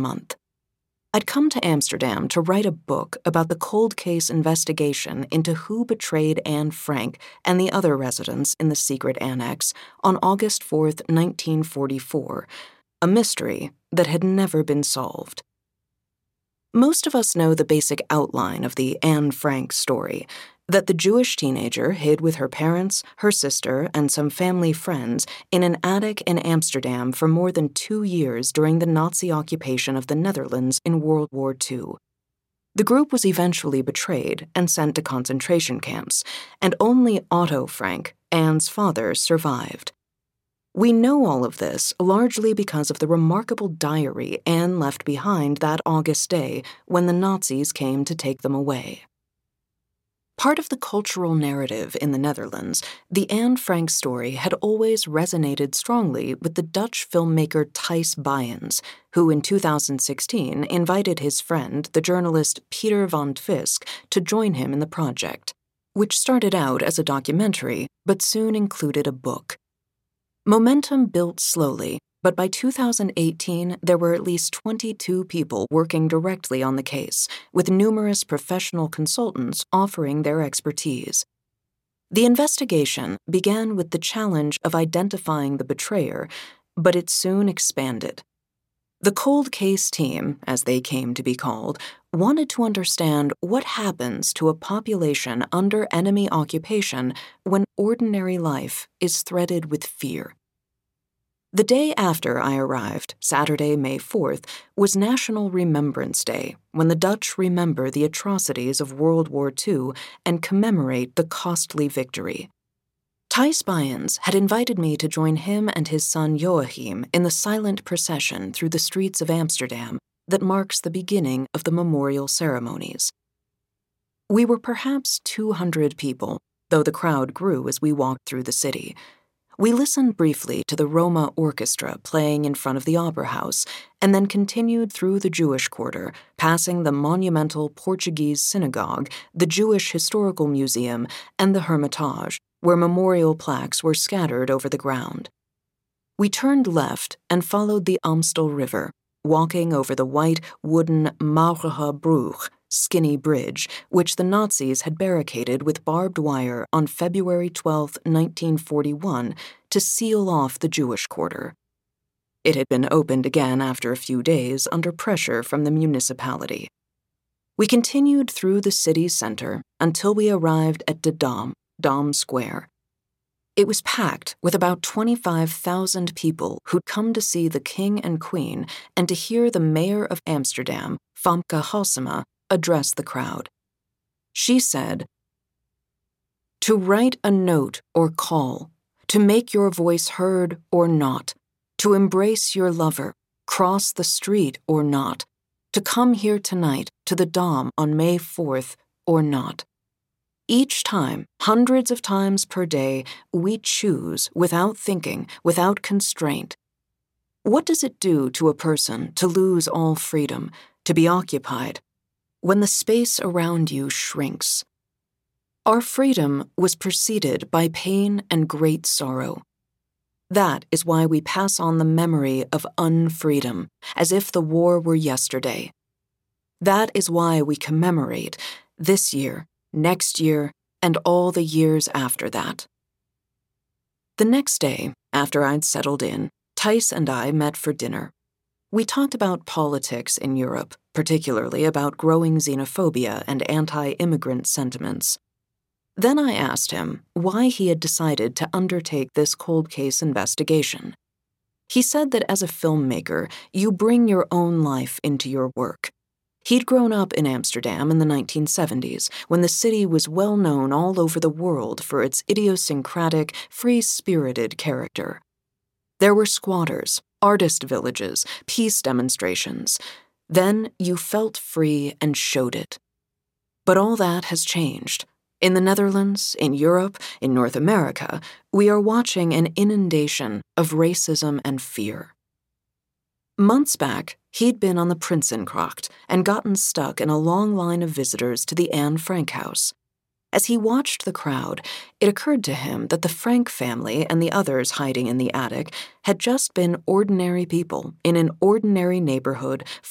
month. I'd come to Amsterdam to write a book about the cold case investigation into who betrayed Anne Frank and the other residents in the secret annex on August 4th, 1944, a mystery that had never been solved. Most of us know the basic outline of the Anne Frank story, that the Jewish teenager hid with her parents, her sister, and some family friends in an attic in Amsterdam for more than 2 years during the Nazi occupation of the Netherlands in World War II. The group was eventually betrayed and sent to concentration camps, and only Otto Frank, Anne's father, survived. We know all of this largely because of the remarkable diary Anne left behind that August day when the Nazis came to take them away. Part of the cultural narrative in the Netherlands, the Anne Frank story had always resonated strongly with the Dutch filmmaker Thijs Bayens, who in 2016 invited his friend, the journalist Peter van Tvisk, to join him in the project, which started out as a documentary but soon included a book. Momentum built slowly, but by 2018 there were at least 22 people working directly on the case, with numerous professional consultants offering their expertise. The investigation began with the challenge of identifying the betrayer, but it soon expanded. The cold case team, as they came to be called, wanted to understand what happens to a population under enemy occupation when ordinary life is threaded with fear. The day after I arrived, Saturday, May 4th, was National Remembrance Day, when the Dutch remember the atrocities of World War II and commemorate the costly victory. Thijs Bayens had invited me to join him and his son Joachim in the silent procession through the streets of Amsterdam that marks the beginning of the memorial ceremonies. We were perhaps 200 people, though the crowd grew as we walked through the city. We listened briefly to the Roma Orchestra playing in front of the Opera House, and then continued through the Jewish Quarter, passing the monumental Portuguese Synagogue, the Jewish Historical Museum, and the Hermitage, where memorial plaques were scattered over the ground. We turned left and followed the Amstel River, walking over the white wooden Maurige Brug, skinny bridge, which the Nazis had barricaded with barbed wire on February 12, 1941, to seal off the Jewish quarter. It had been opened again after a few days under pressure from the municipality. We continued through the city center until we arrived at the Dam Square. It was packed with about 25,000 people who'd come to see the King and Queen and to hear the mayor of Amsterdam, Famke Halsema, address the crowd. She said, "To write a note or call, to make your voice heard or not, to embrace your lover, cross the street or not, to come here tonight to the Dam on May 4th or not. Each time, hundreds of times per day, we choose without thinking, without constraint. What does it do to a person to lose all freedom, to be occupied, when the space around you shrinks? Our freedom was preceded by pain and great sorrow. That is why we pass on the memory of unfreedom, as if the war were yesterday. That is why we commemorate this year, next year, and all the years after that." The next day, after I'd settled in, Thijs and I met for dinner. We talked about politics in Europe, particularly about growing xenophobia and anti-immigrant sentiments. Then I asked him why he had decided to undertake this cold case investigation. He said that as a filmmaker, you bring your own life into your work. He'd grown up in Amsterdam in the 1970s, when the city was well known all over the world for its idiosyncratic, free-spirited character. There were squatters, artist villages, peace demonstrations. Then you felt free and showed it. But all that has changed. In the Netherlands, in Europe, in North America, we are watching an inundation of racism and fear. Months back, he'd been on the Prinsengracht and gotten stuck in a long line of visitors to the Anne Frank house. As he watched the crowd, it occurred to him that the Frank family and the others hiding in the attic had just been ordinary people in an ordinary neighborhood